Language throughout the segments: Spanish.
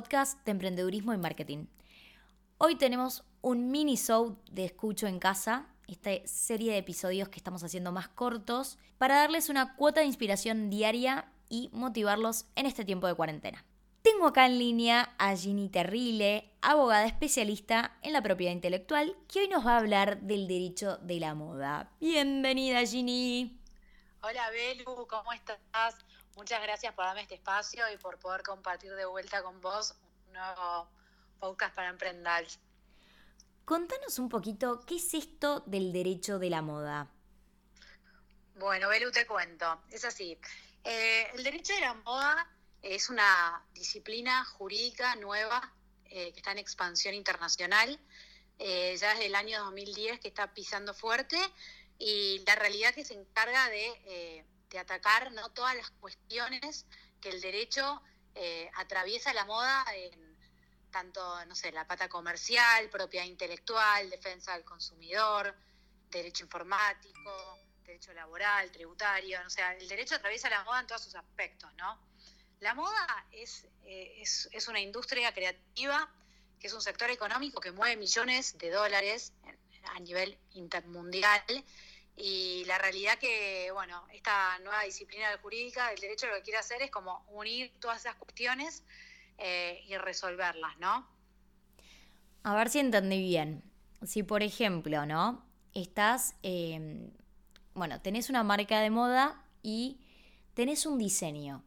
podcast de emprendedurismo y marketing. Hoy tenemos un mini-show de Escucho en Casa, esta serie de episodios que estamos haciendo más cortos, para darles una cuota de inspiración diaria y motivarlos en este tiempo de cuarentena. Tengo acá en línea a Ginny Terrile, abogada especialista en la propiedad intelectual, que hoy nos va a hablar del derecho de la moda. Bienvenida, Ginny. Hola, Belu, ¿cómo estás? Muchas gracias por darme este espacio y por poder compartir de vuelta con vos un nuevo podcast para emprender. Contanos un poquito, ¿qué es esto del derecho de la moda? Bueno, Belu, te cuento. Es así. El derecho de la moda es una disciplina jurídica nueva que está en expansión internacional. Ya desde el año 2010 que está pisando fuerte y la realidad que se encarga de atacar, ¿no?, todas las cuestiones que el derecho atraviesa la moda en tanto, no sé, la pata comercial, propiedad intelectual, defensa del consumidor, derecho informático, derecho laboral, tributario. O sea, el derecho atraviesa la moda en todos sus aspectos, ¿no? La moda es una industria creativa, que es un sector económico que mueve millones de dólares a nivel intermundial. Y la realidad que, bueno, esta nueva disciplina jurídica del derecho lo que quiere hacer es como unir todas esas cuestiones y resolverlas, ¿no? A ver si entendí bien. Si, por ejemplo, ¿no? Estás, tenés una marca de moda y tenés un diseño.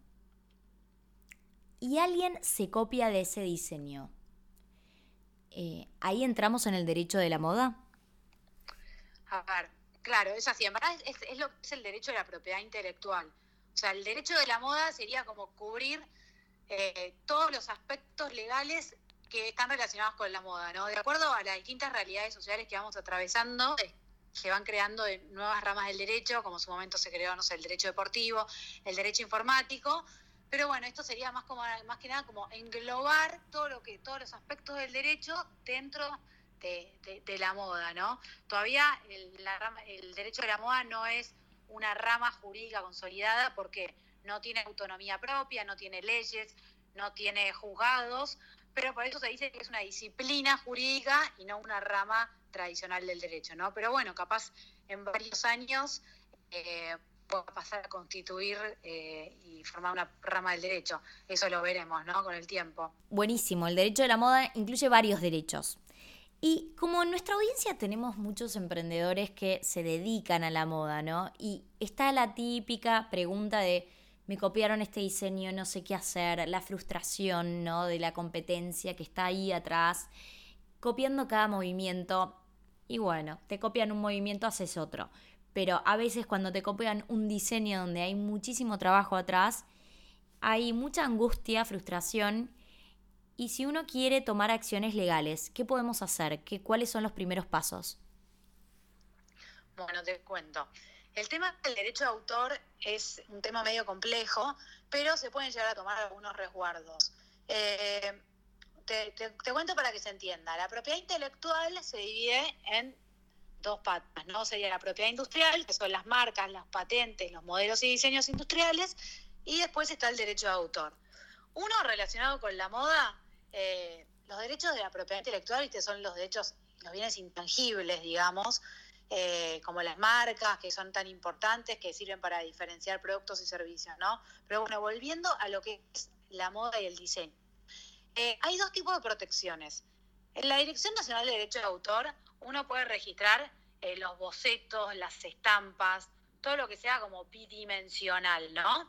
Y alguien se copia de ese diseño. ¿Ahí entramos en el derecho de la moda? A ver, claro, es así. En verdad es lo que es el derecho de la propiedad intelectual. O sea, el derecho de la moda sería como cubrir todos los aspectos legales que están relacionados con la moda, ¿no? De acuerdo a las distintas realidades sociales que vamos atravesando, que van creando nuevas ramas del derecho, como en su momento se creó, no sé, el derecho deportivo, el derecho informático. Pero bueno, esto sería más que nada como englobar todos los aspectos del derecho dentro de la moda, ¿no? Todavía el derecho de la moda no es una rama jurídica consolidada porque no tiene autonomía propia, no tiene leyes, no tiene juzgados, pero por eso se dice que es una disciplina jurídica y no una rama tradicional del derecho, ¿no? Pero bueno, capaz en varios años pueda pasar a constituir y formar una rama del derecho. Eso lo veremos, ¿no?, con el tiempo. Buenísimo, el derecho de la moda incluye varios derechos. Y como en nuestra audiencia tenemos muchos emprendedores que se dedican a la moda, ¿no? Y está la típica pregunta de, me copiaron este diseño, no sé qué hacer, la frustración, ¿no?, de la competencia que está ahí atrás, copiando cada movimiento. Y bueno, te copian un movimiento, haces otro. Pero a veces cuando te copian un diseño donde hay muchísimo trabajo atrás, hay mucha angustia, frustración. Y si uno quiere tomar acciones legales, ¿qué podemos hacer? ¿Cuáles son los primeros pasos? Bueno, te cuento. El tema del derecho de autor es un tema medio complejo, pero se pueden llegar a tomar algunos resguardos. Te cuento para que se entienda. La propiedad intelectual se divide en dos patas, ¿no? Sería la propiedad industrial, que son las marcas, las patentes, los modelos y diseños industriales, y después está el derecho de autor. Uno relacionado con la moda, los derechos de la propiedad intelectual, ¿viste?, son los derechos, los bienes intangibles, digamos, como las marcas, que son tan importantes, que sirven para diferenciar productos y servicios, ¿no? Pero bueno, volviendo a lo que es la moda y el diseño. Hay dos tipos de protecciones. En la Dirección Nacional de Derecho de Autor, uno puede registrar los bocetos, las estampas, todo lo que sea como bidimensional, ¿no?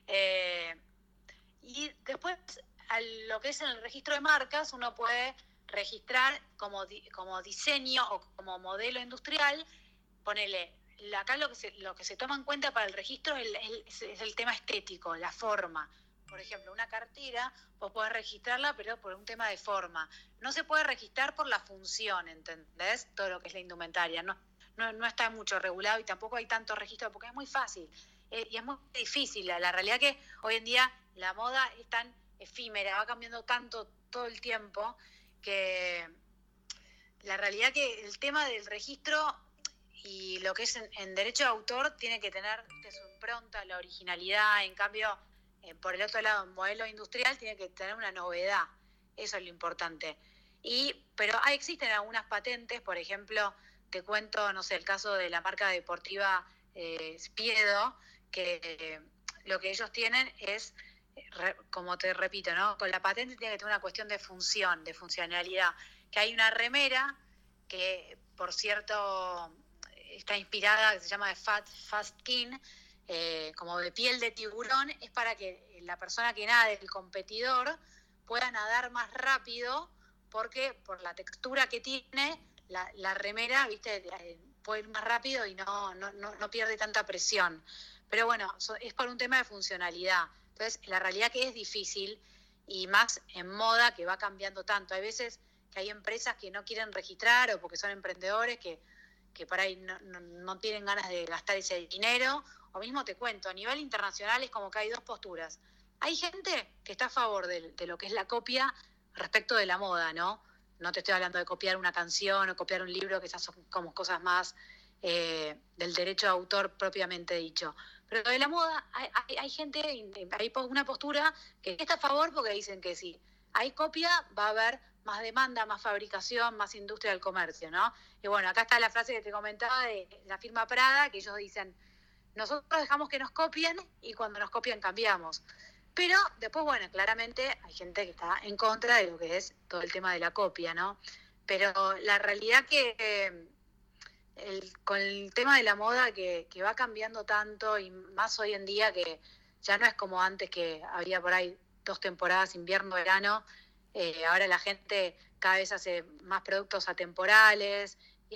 Y después, a lo que es en el registro de marcas, uno puede registrar como diseño o como modelo industrial. Ponele, acá lo que se toma en cuenta para el registro es el tema estético, la forma. Por ejemplo, una cartera, vos podés registrarla, pero por un tema de forma. No se puede registrar por la función, ¿entendés? Todo lo que es la indumentaria. No está mucho regulado y tampoco hay tanto registro porque es muy fácil. Y es muy difícil. La realidad que hoy en día la moda es tan efímera, va cambiando tanto todo el tiempo, que la realidad que el tema del registro y lo que es en derecho de autor tiene que tener su impronta, la originalidad. En cambio, por el otro lado, el modelo industrial tiene que tener una novedad. Eso es lo importante. Pero existen algunas patentes, por ejemplo, te cuento, no sé, el caso de la marca deportiva Spiedo, que lo que ellos tienen es, como te repito, ¿no? Con la patente tiene que tener una cuestión de función, de funcionalidad. Que hay una remera que, por cierto, está inspirada, que se llama de Fast Skin, como de piel de tiburón, es para que la persona que nade, el competidor, pueda nadar más rápido, porque por la textura que tiene, la remera, viste, puede ir más rápido y no pierde tanta presión. Pero bueno, es por un tema de funcionalidad. Entonces, la realidad que es difícil, y más en moda, que va cambiando tanto. Hay veces que hay empresas que no quieren registrar, o porque son emprendedores que por ahí no tienen ganas de gastar ese dinero. O mismo te cuento, a nivel internacional es como que hay dos posturas. Hay gente que está a favor de lo que es la copia respecto de la moda, ¿no? No te estoy hablando de copiar una canción o copiar un libro, que esas son como cosas más del derecho de autor propiamente dicho. Pero de la moda hay gente, hay una postura que está a favor porque dicen que si hay copia va a haber más demanda, más fabricación, más industria del comercio, ¿no? Y bueno, acá está la frase que te comentaba de la firma Prada, que ellos dicen, nosotros dejamos que nos copien y cuando nos copian cambiamos. Pero después, bueno, claramente hay gente que está en contra de lo que es todo el tema de la copia, ¿no? Pero la realidad que con el tema de la moda que va cambiando tanto, y más hoy en día, que ya no es como antes, que había por ahí 2 temporadas, invierno, verano. Ahora la gente cada vez hace más productos atemporales, y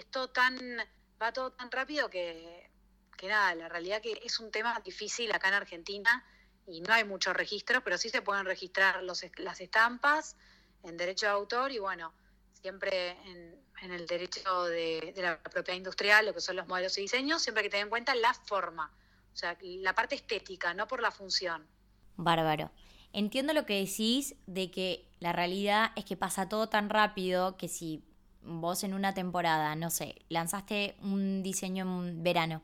va todo tan rápido que nada, la realidad que es un tema difícil acá en Argentina, y no hay muchos registros, pero sí se pueden registrar las estampas en derecho de autor, y bueno, siempre en el derecho de la propiedad industrial, lo que son los modelos y diseños, siempre hay que tener en cuenta la forma, o sea, la parte estética, no por la función. Bárbaro. Entiendo lo que decís de que la realidad es que pasa todo tan rápido que si vos en una temporada, no sé, lanzaste un diseño en verano,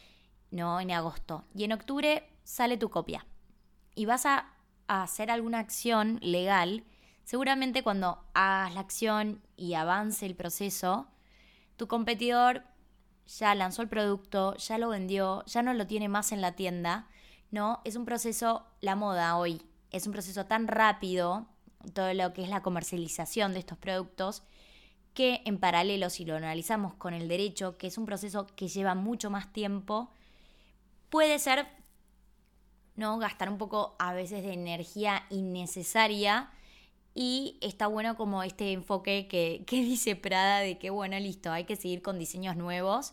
no en agosto, y en octubre sale tu copia y vas a hacer alguna acción legal, seguramente cuando hagas la acción y avance el proceso, tu competidor ya lanzó el producto, ya lo vendió, ya no lo tiene más en la tienda, ¿no? Es un proceso, la moda hoy, es un proceso tan rápido, todo lo que es la comercialización de estos productos, que en paralelo, si lo analizamos con el derecho, que es un proceso que lleva mucho más tiempo, puede ser, ¿no?, gastar un poco a veces de energía innecesaria. Y está bueno como este enfoque que dice Prada, de que bueno, listo, hay que seguir con diseños nuevos.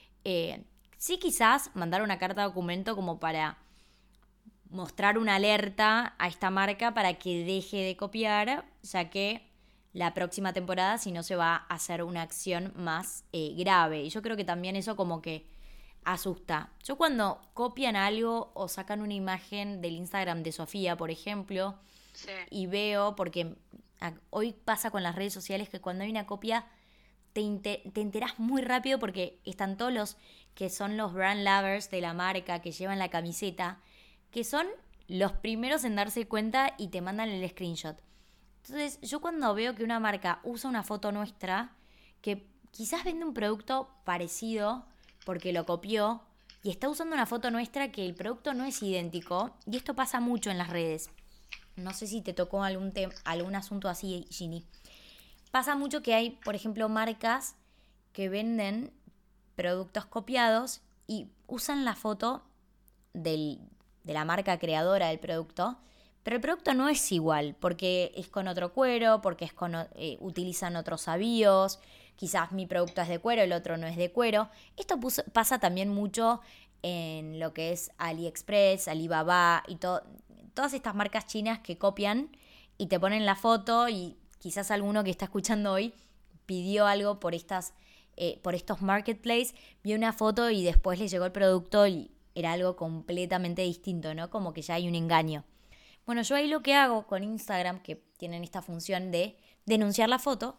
Sí, quizás mandar una carta de documento como para mostrar una alerta a esta marca para que deje de copiar, ya que la próxima temporada si no se va a hacer una acción más grave. Y yo creo que también eso como que asusta. Yo cuando copian algo o sacan una imagen del Instagram de Sofía, por ejemplo, Sí. y veo, porque hoy pasa con las redes sociales que cuando hay una copia te enterás muy rápido, porque están todos los que son los brand lovers de la marca, que llevan la camiseta, que son los primeros en darse cuenta y te mandan el screenshot. Entonces yo cuando veo que una marca usa una foto nuestra, que quizás vende un producto parecido porque lo copió, y está usando una foto nuestra que el producto no es idéntico, y esto pasa mucho en las redes. No sé si te tocó algún asunto así, Ginny. Pasa mucho que hay, por ejemplo, marcas que venden productos copiados y usan la foto de la marca creadora del producto, pero el producto no es igual, porque es con otro cuero, porque utilizan otros avíos, quizás mi producto es de cuero, el otro no es de cuero. Esto pasa también mucho en lo que es AliExpress, Alibaba y todas estas marcas chinas que copian y te ponen la foto, y quizás alguno que está escuchando hoy pidió algo por estos marketplaces, vio una foto y después le llegó el producto y era algo completamente distinto, ¿no? Como que ya hay un engaño. Bueno, yo ahí lo que hago con Instagram, que tienen esta función de denuncian la foto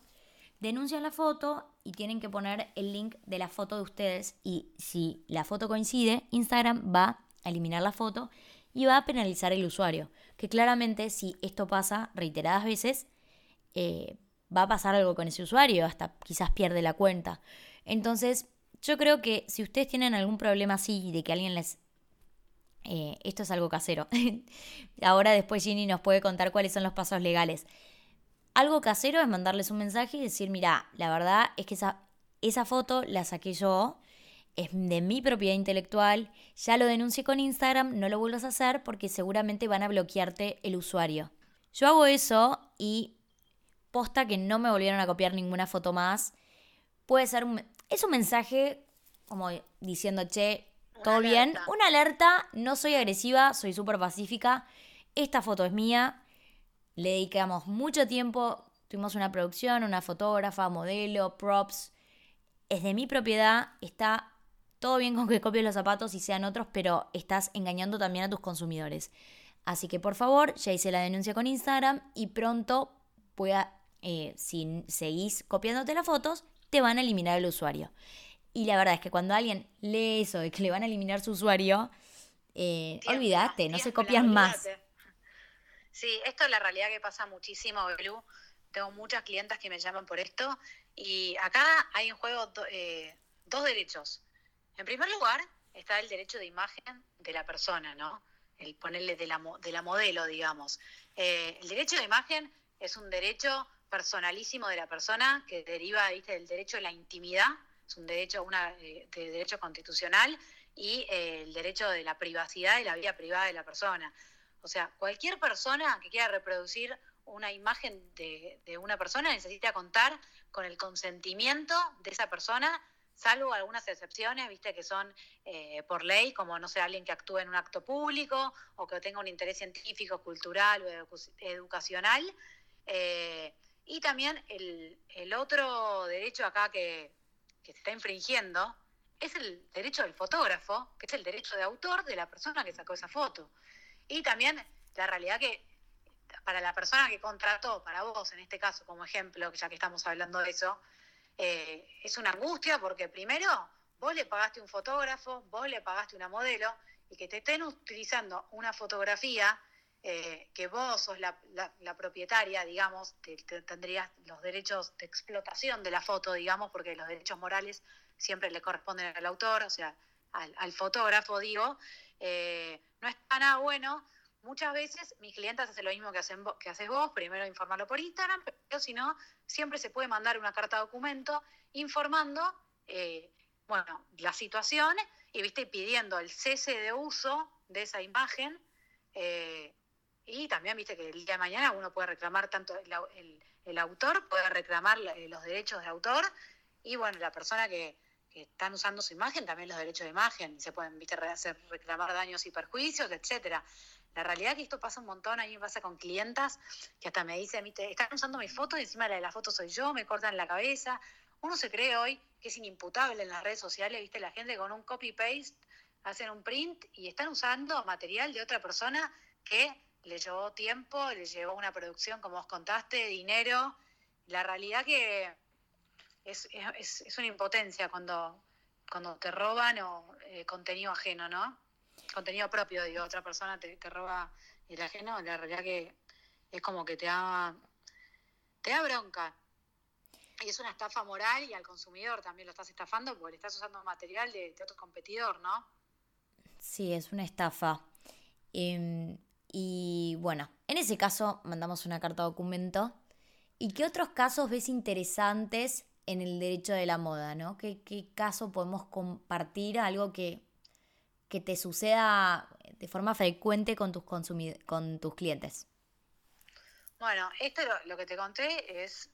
y tienen que poner el link de la foto de ustedes, y si la foto coincide, Instagram va a eliminar la foto y va a penalizar al usuario, que claramente si esto pasa reiteradas veces, va a pasar algo con ese usuario, hasta quizás pierde la cuenta. Entonces, yo creo que si ustedes tienen algún problema así de que alguien les... esto es algo casero. Ahora después Ginny nos puede contar cuáles son los pasos legales. Algo casero es mandarles un mensaje y decir, mira, la verdad es que esa foto la saqué yo, es de mi propiedad intelectual, ya lo denuncié con Instagram, no lo vuelvas a hacer porque seguramente van a bloquearte el usuario. Yo hago eso y posta que no me volvieron a copiar ninguna foto más. Puede ser es un mensaje como diciendo, che, todo bien, una alerta, no soy agresiva, soy súper pacífica, esta foto es mía, le dedicamos mucho tiempo, tuvimos una producción, una fotógrafa, modelo, props, es de mi propiedad, está todo bien con que copies los zapatos y sean otros, pero estás engañando también a tus consumidores. Así que por favor, ya hice la denuncia con Instagram y pronto si seguís copiándote las fotos, te van a eliminar el usuario. Y la verdad es que cuando alguien lee eso de que le van a eliminar su usuario, olvídate, no se copian más. Sí, esto es la realidad que pasa muchísimo, Belu. Tengo muchas clientas que me llaman por esto y acá hay en juego dos derechos. En primer lugar está el derecho de imagen de la persona, ¿no? El ponerle de la modelo, digamos. El derecho de imagen es un derecho personalísimo de la persona que deriva, ¿viste?, del derecho de la intimidad, es un derecho de derecho constitucional, y el derecho de la privacidad y la vida privada de la persona. O sea, cualquier persona que quiera reproducir una imagen de una persona necesita contar con el consentimiento de esa persona, salvo algunas excepciones, viste, que son por ley, como, no sé, alguien que actúe en un acto público o que tenga un interés científico, cultural o educacional. Y también el otro derecho acá que se está infringiendo es el derecho del fotógrafo, que es el derecho de autor de la persona que sacó esa foto. Y también la realidad que para la persona que contrató, para vos en este caso como ejemplo, ya que estamos hablando de eso, es una angustia porque primero vos le pagaste un fotógrafo, vos le pagaste una modelo, y que te estén utilizando una fotografía que vos sos la propietaria, digamos, tendrías los derechos de explotación de la foto, digamos, porque los derechos morales siempre le corresponden al autor, o sea, al fotógrafo, digo, no está nada bueno. Muchas veces mis clientas hacen lo mismo que haces vos, primero informarlo por Instagram, pero si no, siempre se puede mandar una carta documento informando, la situación y, viste, pidiendo el cese de uso de esa imagen, y también, viste, que el día de mañana uno puede reclamar, tanto el autor puede reclamar los derechos de autor, y bueno, la persona que están usando su imagen también los derechos de imagen, se pueden, viste, reclamar daños y perjuicios, etcétera. La realidad es que esto pasa un montón. A mí me pasa con clientas que hasta me dicen, viste, están usando mis fotos y encima la de la foto soy yo, me cortan la cabeza. Uno se cree hoy que es inimputable en las redes sociales, viste, la gente con un copy-paste hacen un print y están usando material de otra persona que le llevó tiempo, le llevó una producción, como vos contaste, dinero. La realidad que es una impotencia cuando te roban contenido ajeno, ¿no? Contenido propio, digo, otra persona te roba el ajeno. La realidad que es como que te da bronca. Y es una estafa moral, y al consumidor también lo estás estafando porque le estás usando material de otro competidor, ¿no? Sí, es una estafa. Y bueno, en ese caso mandamos una carta documento. ¿Y qué otros casos ves interesantes en el derecho de la moda, ¿no? ¿Qué caso podemos compartir? Algo que te suceda de forma frecuente con tus clientes. Bueno, esto lo que te conté es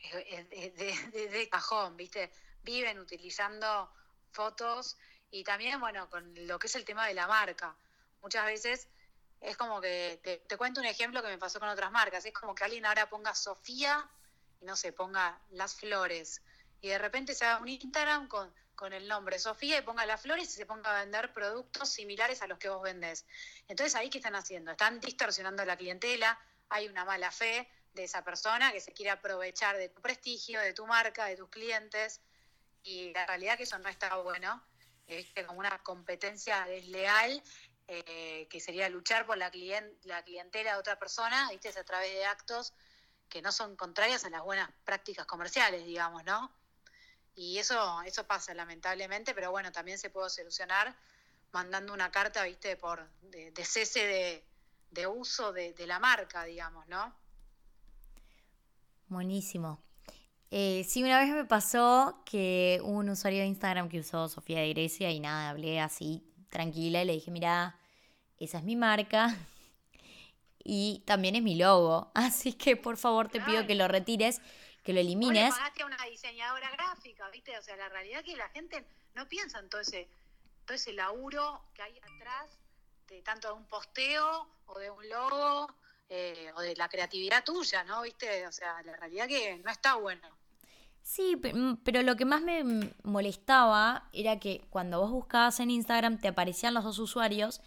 de cajón, ¿viste? Viven utilizando fotos, y también, bueno, con lo que es el tema de la marca. Muchas veces es como que, te cuento un ejemplo que me pasó con otras marcas, es como que alguien ahora ponga Sofía y no sé, ponga Las Flores, y de repente se haga un Instagram con el nombre Sofía y ponga Las Flores y se ponga a vender productos similares a los que vos vendés. Entonces, ¿ahí qué están haciendo? Están distorsionando la clientela, hay una mala fe de esa persona que se quiere aprovechar de tu prestigio, de tu marca, de tus clientes, y la realidad que eso no está bueno. Es como una competencia desleal, que sería luchar por la clientela de otra persona, ¿viste? A través de actos que no son contrarias a las buenas prácticas comerciales, digamos, ¿no? Y eso pasa lamentablemente, pero bueno, también se puede solucionar mandando una carta, viste, de cese de uso de la marca, digamos, ¿no? Buenísimo. Sí, una vez me pasó que hubo un usuario de Instagram que usó Sofía de Grecia y nada, hablé así tranquila y le dije, mira, esa es mi marca y también es mi logo, así que por favor te pido que Claro. lo retires, que lo Vos le elimines. pagaste a una diseñadora gráfica, ¿viste? O sea, la realidad es que la gente no piensa en todo ese laburo que hay atrás de tanto de un posteo o de un logo o de la creatividad tuya, ¿no? ¿Viste? O sea, la realidad que no está bueno. Sí, pero lo que más me molestaba era que cuando vos buscabas en Instagram te aparecían los dos usuarios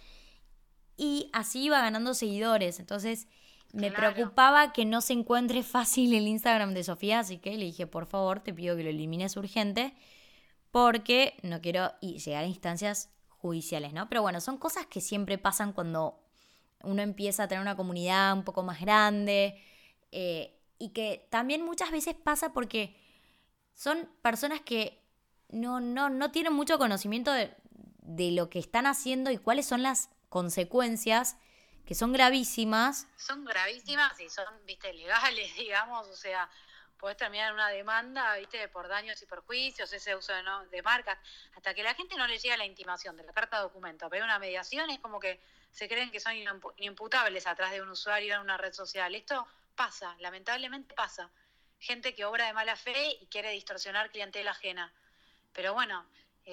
y así iba ganando seguidores. Entonces me Claro. preocupaba que no se encuentre fácil el Instagram de Sofía, así que le dije, por favor, te pido que lo elimines urgente porque no quiero llegar a instancias judiciales, ¿no? Pero bueno, son cosas que siempre pasan cuando uno empieza a tener una comunidad un poco más grande y que también muchas veces pasa porque son personas que no tienen mucho conocimiento de lo que están haciendo y cuáles son las consecuencias, que son gravísimas. Son gravísimas y son, viste, legales, digamos, o sea, podés terminar en una demanda, viste, por daños y perjuicios, ese uso de marcas, hasta que la gente no le llega la intimación de la carta de documento, pero una mediación es como que se creen que son inimputables atrás de un usuario en una red social. Esto pasa, lamentablemente pasa. Gente que obra de mala fe y quiere distorsionar clientela ajena. Pero bueno,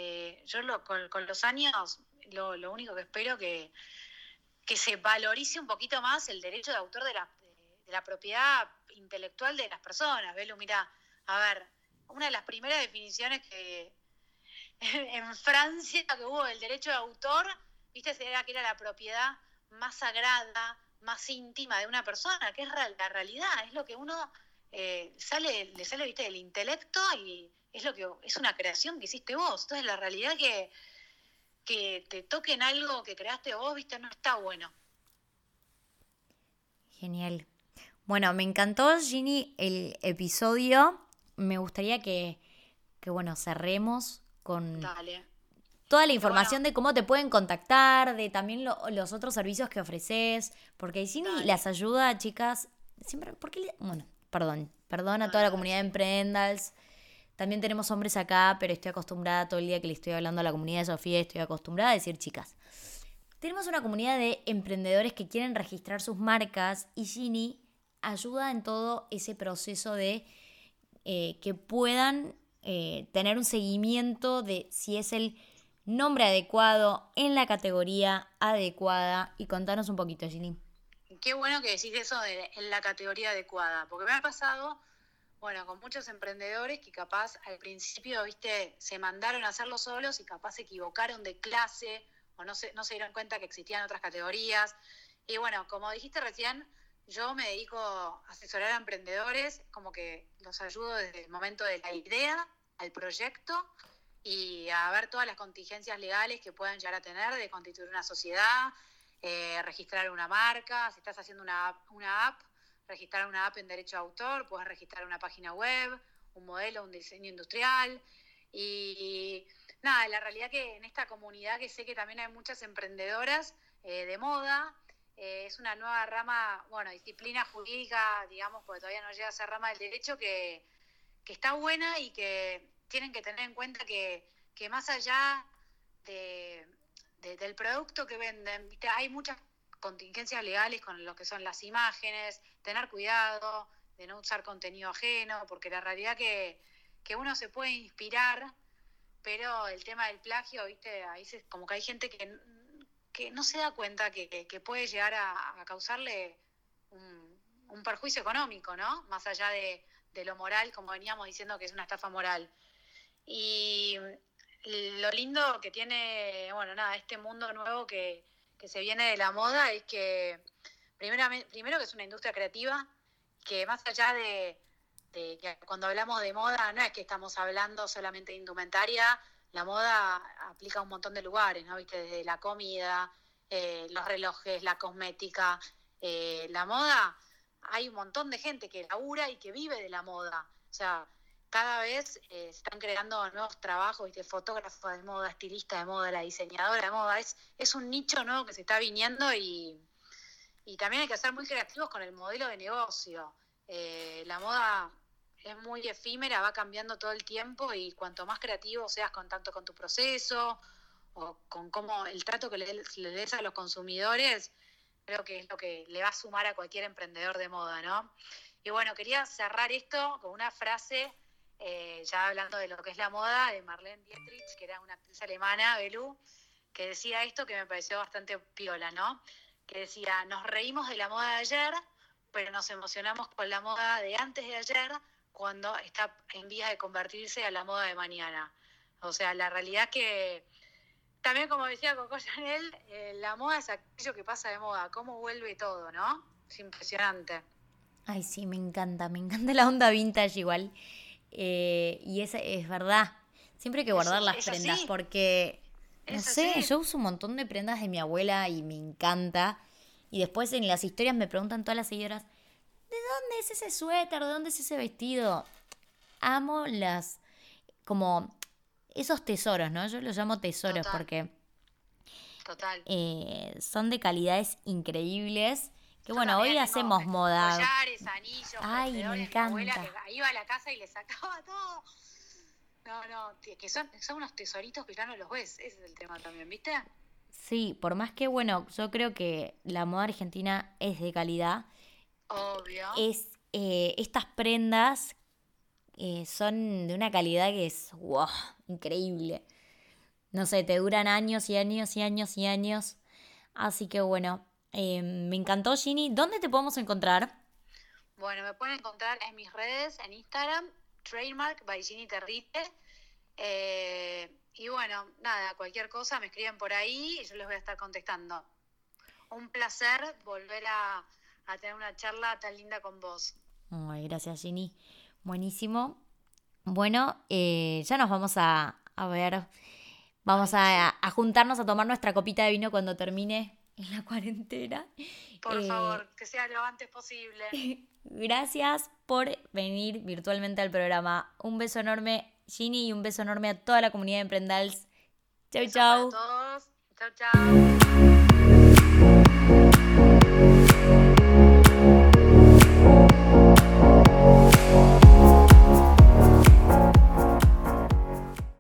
con los años, lo único que espero que se valorice un poquito más el derecho de autor de la propiedad intelectual de las personas. Belu, mira, a ver, una de las primeras definiciones que en Francia que hubo del derecho de autor, viste, era que era la propiedad más sagrada, más íntima de una persona, que es la realidad, es lo que uno le sale, viste, del intelecto y es lo que es una creación que hiciste vos. Entonces la realidad que te toquen algo que creaste vos, viste, no está bueno. Genial. Bueno, me encantó, Ginny, el episodio. Me gustaría que bueno, cerremos con Dale. toda la Pero bueno, información de cómo te pueden contactar, de también los otros servicios que ofreces, porque Ginny dale. las ayuda, chicas, siempre, bueno, perdón a No, toda la no, comunidad de decime. Emprendals. También tenemos hombres acá, pero estoy acostumbrada todo el día que le estoy hablando a la comunidad de Sofía, estoy acostumbrada a decir chicas. Tenemos una comunidad de emprendedores que quieren registrar sus marcas y Ginny ayuda en todo ese proceso de que puedan tener un seguimiento de si es el nombre adecuado en la categoría adecuada. Y contanos un poquito, Ginny. Qué bueno que decís eso en la categoría adecuada, porque me ha pasado, bueno, con muchos emprendedores que capaz al principio, viste, se mandaron a hacerlo solos y capaz se equivocaron de clase o no se dieron cuenta que existían otras categorías. Y bueno, como dijiste recién, yo me dedico a asesorar a emprendedores, como que los ayudo desde el momento de la idea al proyecto y a ver todas las contingencias legales que puedan llegar a tener de constituir una sociedad, registrar una marca, si estás haciendo una app, registrar una app en derecho de autor, puedes registrar una página web, un modelo, un diseño industrial. Y nada, la realidad que en esta comunidad que sé que también hay muchas emprendedoras de moda, es una nueva rama, bueno, disciplina jurídica, digamos, porque todavía no llega a ser rama del derecho, que está buena y que tienen que tener en cuenta que más allá del producto que venden, ¿viste? Hay muchas contingencias legales con lo que son las imágenes, tener cuidado de no usar contenido ajeno, porque la realidad que uno se puede inspirar, pero el tema del plagio, ¿viste? Ahí como que hay gente que no se da cuenta que puede llegar a causarle un perjuicio económico, ¿no? Más allá de lo moral, como veníamos diciendo que es una estafa moral. Y lo lindo que tiene, bueno, nada, este mundo nuevo que se viene de la moda es que, primero que es una industria creativa, que más allá de que cuando hablamos de moda, no es que estamos hablando solamente de indumentaria, la moda aplica a un montón de lugares, ¿no? ¿Viste? Desde la comida, los relojes, la cosmética, la moda hay un montón de gente que labura y que vive de la moda. O sea, cada vez se están creando nuevos trabajos, ¿viste? Fotógrafa de moda, estilista de moda, la diseñadora de moda. Es un nicho nuevo que se está viniendo y también hay que ser muy creativos con el modelo de negocio. La moda es muy efímera, va cambiando todo el tiempo y cuanto más creativo seas tanto con tu proceso o con cómo el trato que le des a los consumidores, creo que es lo que le va a sumar a cualquier emprendedor de moda, ¿no? Y bueno, quería cerrar esto con una frase, ya hablando de lo que es la moda, de Marlene Dietrich, que era una actriz alemana, Belú, que decía esto que me pareció bastante piola, ¿no? Que decía, nos reímos de la moda de ayer, pero nos emocionamos con la moda de antes de ayer, cuando está en vías de convertirse a la moda de mañana. O sea, la realidad es que, también como decía Coco Chanel, la moda es aquello que pasa de moda, cómo vuelve todo, ¿no? Es impresionante. Ay, sí, me encanta la onda vintage igual. Y es verdad, siempre hay que guardar las Es prendas así, porque, no es sé, así. yo uso un montón de prendas de mi abuela y me encanta. Y después en las historias me preguntan todas las seguidoras, ¿de dónde es ese suéter? ¿De dónde es ese vestido? Amo como esos tesoros, ¿no? Yo los llamo tesoros Total, porque total. son de calidades increíbles. Que Yo bueno, hoy también tengo hacemos moda. collares, anillos, Ay, me prendedores. Mi abuela encanta. que iba a la casa y le sacaba todo. No, que son unos tesoritos que ya no los ves. Ese es el tema también, ¿viste? Sí, por más que, bueno, yo creo que la moda argentina es de calidad, Obvio. estas prendas son de una calidad que es, wow, increíble. No sé, te duran años y años y años y años. Así que bueno, me encantó, Ginny. ¿Dónde te podemos encontrar? Bueno, me pueden encontrar en mis redes, en Instagram, Trademark by Ginny Territe. Y bueno, nada, cualquier cosa me escriben por ahí y yo les voy a estar contestando. Un placer volver a tener una charla tan linda con vos. Ay, gracias, Ginny. Buenísimo. Bueno, ya nos vamos a ver. Vamos Ay, sí. a juntarnos a tomar nuestra copita de vino cuando termine en la cuarentena. Por Eh, favor, que sea lo antes posible. Gracias por venir virtualmente al programa. Un beso enorme, Ginny, y un beso enorme a toda la comunidad de Emprendals. Chau, Besos para chau. todos. Chau, chau.